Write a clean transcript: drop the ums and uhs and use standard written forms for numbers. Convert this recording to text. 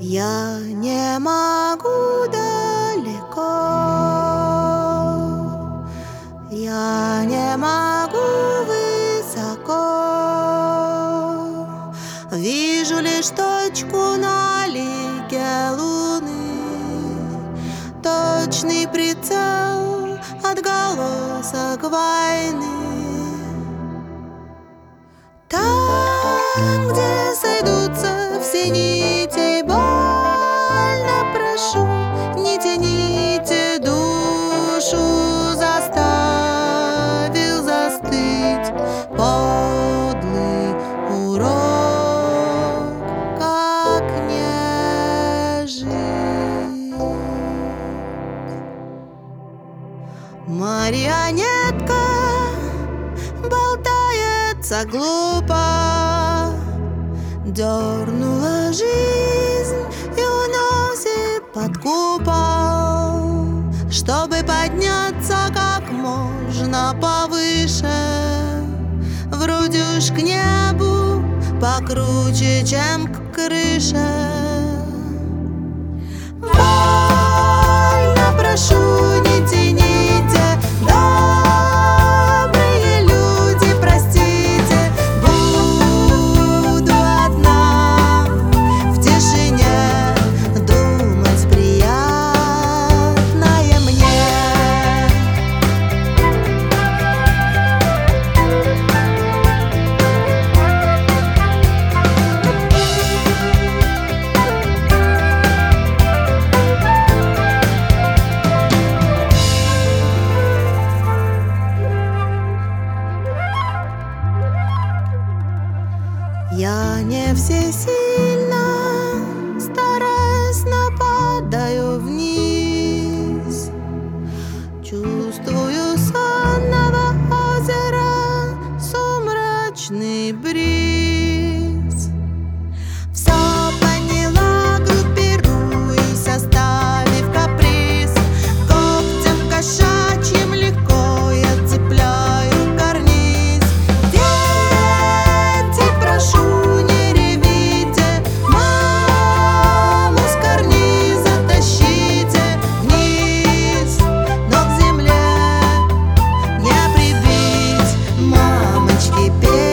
Я не могу далеко, я не могу высоко. Вижу лишь точку на лике луны, точный прицел, отголосок войны. Там, где сойдутся все нити, больно прошу, не тяните душу, заставил застыть подлый урок, как не жить. Марионетка болтается глупо, дернула жизнь и уносит под купол, чтобы подняться как можно повыше, вроде уж к небу покруче, чем к крыше. Больно прошу, не тяните, добрые люди, простите, буду одна в тишине думать приятное мне. Я не всесильна, стараясь, падаю вниз. Чувствую сонного озера сумрачный бриз. Все поняла, группируясь, оставив каприз. Когтем кошачьим легко я цепляю карниз. Дети, прошу, не ревите, маму с карниза тащите вниз, но к земле не прибить, мамочки, петь.